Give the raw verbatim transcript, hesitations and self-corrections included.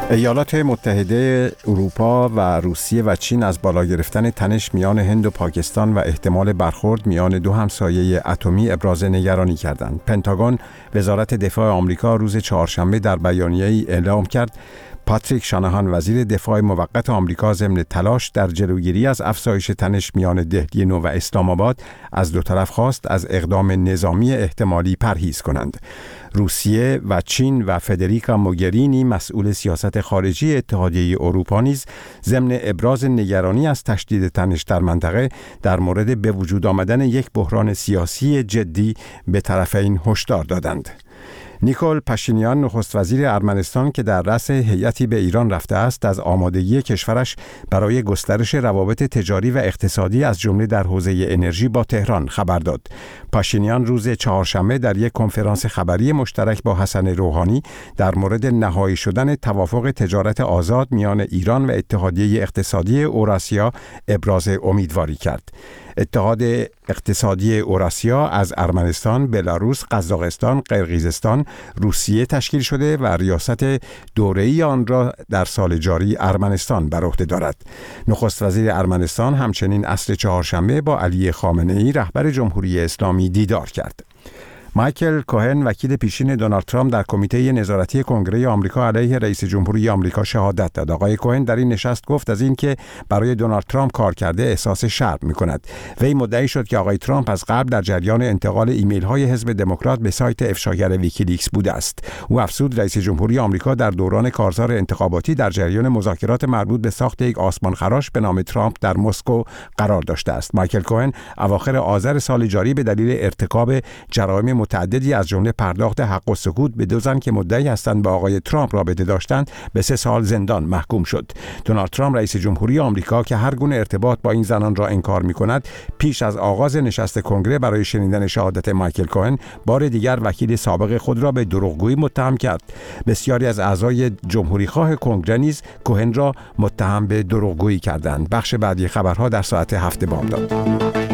ایالات متحده اروپا و روسیه و چین از بالا گرفتن تنش میان هند و پاکستان و احتمال برخورد میان دو همسایه اتمی ابراز نگرانی کردند. پنتاگون، وزارت دفاع آمریکا، روز چهارشنبه در بیانیه‌ای اعلام کرد پاتریک شانهان، وزیر دفاع موقت آمریکا، ضمن تلاش در جلوگیری از افزایش تنش میان دهلی نو و اسلام آباد از دو طرف خواست از اقدام نظامی احتمالی پرهیز کنند. روسیه و چین و فدریکا موگرینی، مسئول سیاست خارجی اتحادیه اروپا، نیز ضمن ابراز نگرانی از تشدید تنش در منطقه در مورد به وجود آمدن یک بحران سیاسی جدی به طرفین هشدار دادند. نیکول پاشینیان، نخست وزیر ارمنستان که در رأس هیئتی به ایران رفته است، از آمادگی کشورش برای گسترش روابط تجاری و اقتصادی از جمله در حوزه انرژی با تهران خبر داد. پاشینیان روز چهارشنبه در یک کنفرانس خبری مشترک با حسن روحانی در مورد نهایی شدن توافق تجارت آزاد میان ایران و اتحادیه اقتصادی اوراسیا ابراز امیدواری کرد. اتحاد اقتصادی اوراسیا از ارمنستان، بلاروس، قزاقستان، قرقیزستان، روسیه تشکیل شده و ریاست دوره‌ای آن را در سال جاری ارمنستان بر عهده دارد. نخست وزیر ارمنستان همچنین عصر چهارشنبه با علی خامنه‌ای، رهبر جمهوری اسلامی، دیدار کرد. مایکل کوهن، وکیل پیشین دونالد ترامپ، در کمیته نظارتی کنگره آمریکا علیه رئیس جمهوری آمریکا شهادت داد. آقای کوهن در این نشست گفت از این که برای دونالد ترامپ کار کرده احساس شرم می‌کند. وی مدعی شد که آقای ترامپ از قبل در جریان انتقال ایمیل‌های حزب دموکرات به سایت افشاگر ویکیلیکس بوده است. او افزود رئیس جمهوری آمریکا در دوران کارزار انتخاباتی در جریان مذاکرات مربوط به ساخت یک آسمانخراش به نام ترامپ در مسکو قرار داشته است. مایکل کوهن اواخر آذر سال جاری به دلیل ارتکاب جرایم متعددی از جمله پرداخت حق و سکوت به دو زن که مدعی هستند با آقای ترامپ رابطه داشتند به سه سال زندان محکوم شد. دونالد ترامپ رئیس جمهوری آمریکا که هر گونه ارتباط با این زنان را انکار می‌کند، پیش از آغاز نشست کنگره برای شنیدن شهادت مایکل کوهن بار دیگر وکیل سابق خود را به دروغگویی متهم کرد. بسیاری از اعضای جمهوریخواه کنگره نیز کوهن را متهم به دروغگویی کردند. بخش بعدی خبرها در ساعت هفت بامداد.